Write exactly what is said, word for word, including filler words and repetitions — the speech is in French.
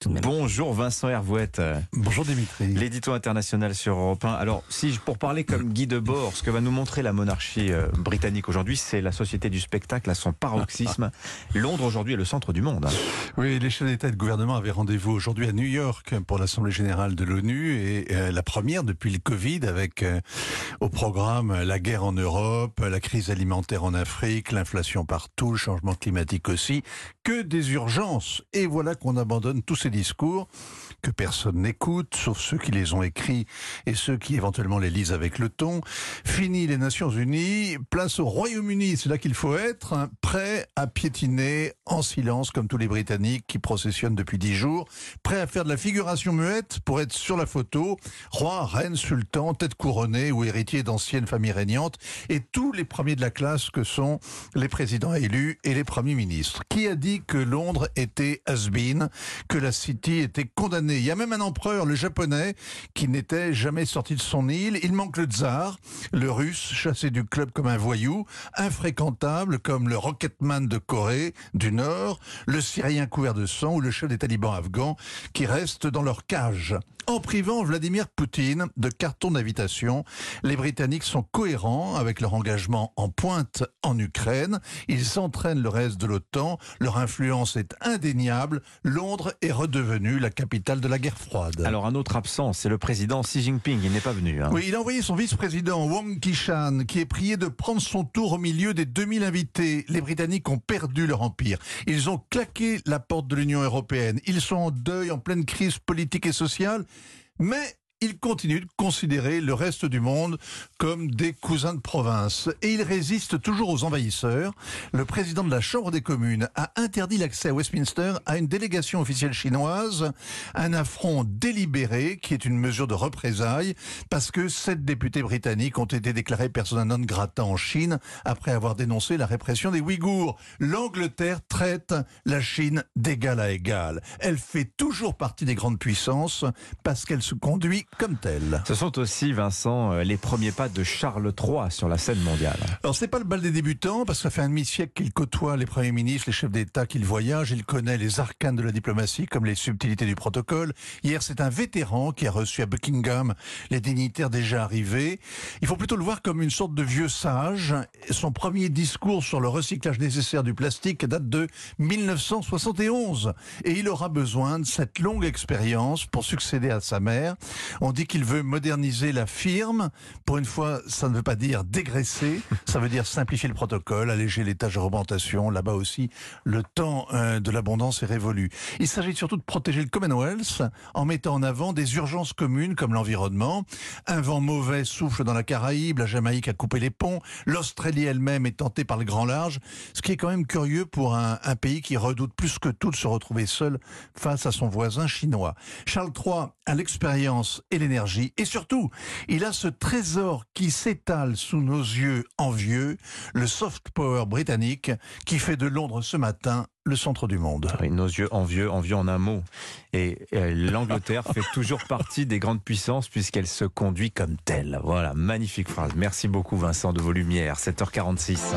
tout de même. Bonjour Vincent Hervouette. Bonjour Dimitri. L'édito international sur Europe un. Alors, si pour parler comme Guy Debord, ce que va nous montrer la monarchie euh, britannique aujourd'hui, c'est la société du spectacle à son paroxysme. Londres aujourd'hui est le centre du monde. Hein. Oui, les chefs d'État et de gouvernement avaient rendez-vous aujourd'hui à New York pour l'Assemblée générale de l'ONU et euh, la première depuis le Covid avec euh, au programme la guerre en Europe, la crise alimentaire en Afrique, l'inflation partout, le changement climatique aussi, que des urgences. Et voilà qu'on abandonne tous ces discours que personne n'écoute, sauf ceux qui les ont écrits et ceux qui éventuellement les lisent avec le ton. Fini les Nations Unies, place au Royaume-Uni, c'est là qu'il faut être, hein, prêt à piétiner en silence comme tous les Britanniques qui processionnent depuis dix jours, prêt à faire de la figuration muette pour être sur la photo, roi, reine, sultan, tête couronnée ou héritier d'anciennes familles régnantes et tous les premiers de la classe que sont les présidents élus et les premiers ministres. Qui a dit que Londres était has-been, que la City était condamnée? Il y a même un empereur, le japonais, qui n'était jamais sorti de son île. Il manque le tsar, le russe, chassé du club comme un voyou, infréquentable comme le Rocketman de Corée du Nord, le Syrien couvert de sang ou le chef des talibans afghans qui restent dans leur cage. En privant Vladimir Poutine de carton d'invitation, les Britanniques sont cohérents avec leur engagement en pointe en Ukraine. Ils entraînent le reste de l'OTAN. Leur influence est indéniable. Londres est redevenue la capitale de la guerre froide. Alors un autre absent, c'est le président Xi Jinping. Il n'est pas venu. Hein. Oui, il a envoyé son vice-président Wang Qishan, qui est prié de prendre son tour au milieu des deux mille invités. Les Britanniques ont perdu leur empire. Ils ont claqué la porte de l'Union européenne. Ils sont en deuil, en pleine crise politique et sociale. Mais il continue de considérer le reste du monde comme des cousins de province. Et il résiste toujours aux envahisseurs. Le président de la Chambre des communes a interdit l'accès à Westminster à une délégation officielle chinoise. Un affront délibéré qui est une mesure de représailles parce que sept députés britanniques ont été déclarés persona non grata en Chine après avoir dénoncé la répression des Ouïghours. L'Angleterre traite la Chine d'égal à égal. Elle fait toujours partie des grandes puissances parce qu'elle se conduit comme tel. Ce sont aussi, Vincent, les premiers pas de Charles trois sur la scène mondiale. Alors, c'est pas le bal des débutants, parce que ça fait un demi-siècle qu'il côtoie les premiers ministres, les chefs d'État, qu'il voyage. Il connaît les arcanes de la diplomatie, comme les subtilités du protocole. Hier, c'est un vétéran qui a reçu à Buckingham les dignitaires déjà arrivés. Il faut plutôt le voir comme une sorte de vieux sage. Son premier discours sur le recyclage nécessaire du plastique date de mille neuf cent soixante et onze. Et il aura besoin de cette longue expérience pour succéder à sa mère. On dit qu'il veut moderniser la firme. Pour une fois, ça ne veut pas dire dégraisser. Ça veut dire simplifier le protocole, alléger les tâches de représentation. Là-bas aussi, le temps euh, de l'abondance est révolu. Il s'agit surtout de protéger le Commonwealth en mettant en avant des urgences communes comme l'environnement. Un vent mauvais souffle dans la Caraïbe. La Jamaïque a coupé les ponts. L'Australie elle-même est tentée par le grand large. Ce qui est quand même curieux pour un, un pays qui redoute plus que tout de se retrouver seul face à son voisin chinois. Charles trois a l'expérience et l'énergie. Et surtout, il a ce trésor qui s'étale sous nos yeux envieux, le soft power britannique qui fait de Londres ce matin le centre du monde. Oui, nos yeux envieux, envieux en un mot. Et euh, l'Angleterre fait toujours partie des grandes puissances puisqu'elle se conduit comme telle. Voilà, magnifique phrase. Merci beaucoup Vincent de vos lumières. sept heures quarante-six.